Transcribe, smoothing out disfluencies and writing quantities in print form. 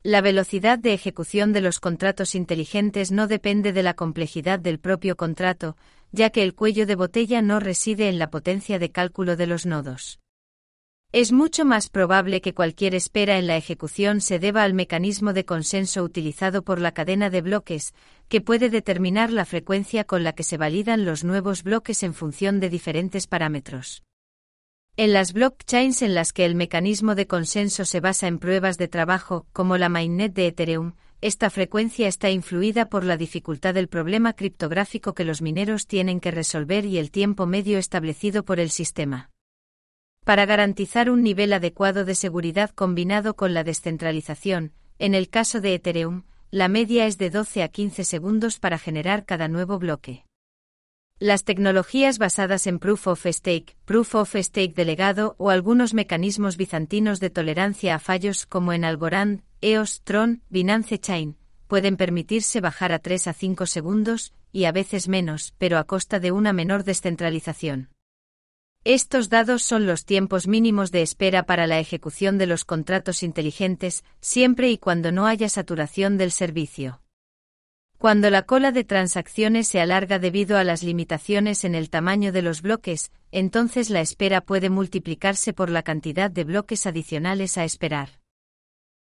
La velocidad de ejecución de los contratos inteligentes no depende de la complejidad del propio contrato, ya que el cuello de botella no reside en la potencia de cálculo de los nodos. Es mucho más probable que cualquier espera en la ejecución se deba al mecanismo de consenso utilizado por la cadena de bloques, que puede determinar la frecuencia con la que se validan los nuevos bloques en función de diferentes parámetros. En las blockchains en las que el mecanismo de consenso se basa en pruebas de trabajo, como la mainnet de Ethereum, esta frecuencia está influida por la dificultad del problema criptográfico que los mineros tienen que resolver y el tiempo medio establecido por el sistema. Para garantizar un nivel adecuado de seguridad combinado con la descentralización, en el caso de Ethereum, la media es de 12 a 15 segundos para generar cada nuevo bloque. Las tecnologías basadas en Proof of Stake delegado o algunos mecanismos bizantinos de tolerancia a fallos como en Algorand, EOS, Tron, Binance Chain, pueden permitirse bajar a 3 a 5 segundos, y a veces menos, pero a costa de una menor descentralización. Estos dados son los tiempos mínimos de espera para la ejecución de los contratos inteligentes, siempre y cuando no haya saturación del servicio. Cuando la cola de transacciones se alarga debido a las limitaciones en el tamaño de los bloques, entonces la espera puede multiplicarse por la cantidad de bloques adicionales a esperar.